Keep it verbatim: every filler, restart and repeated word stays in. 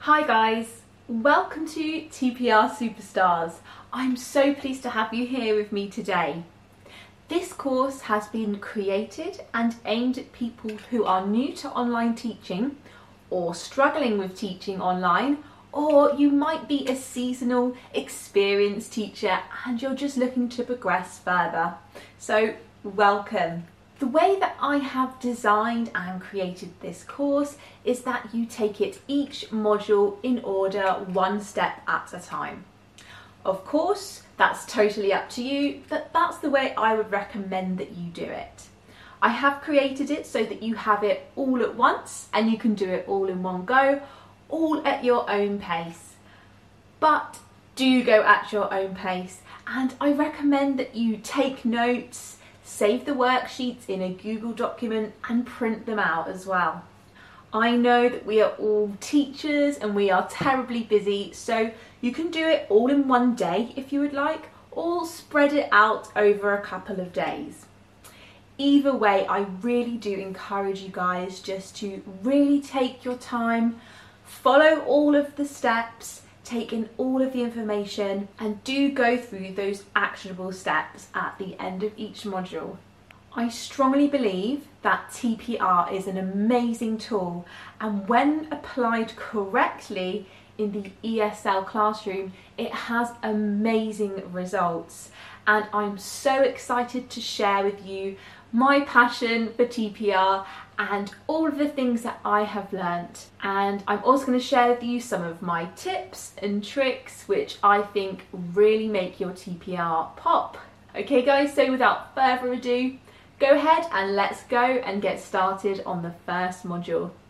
Hi guys, welcome to T P R Superstars. I'm so pleased to have you here with me today. This course has been created and aimed at people who are new to online teaching or struggling with teaching online, or you might be a seasonal, experienced teacher and you're just looking to progress further. So welcome. The way that I have designed and created this course is that you take it each module in order, one step at a time. Of course, that's totally up to you, but that's the way I would recommend that you do it. I have created it so that you have it all at once and you can do it all in one go, all at your own pace. But do go at your own pace, and I recommend that you take notes, save the worksheets in a Google document and print them out as well. I know that we are all teachers and we are terribly busy, so you can do it all in one day if you would like, or spread it out over a couple of days. Either way, I really do encourage you guys just to really take your time, follow all of the steps, take in all of the information, and do go through those actionable steps at the end of each module. I strongly believe that T P R is an amazing tool, and when applied correctly in the E S L classroom, it has amazing results. And I'm so excited to share with you my passion for T P R and all of the things that I have learnt. And I'm also going to share with you some of my tips and tricks which I think really make your T P R pop. Okay guys, so without further ado, go ahead and let's go and get started on the first module.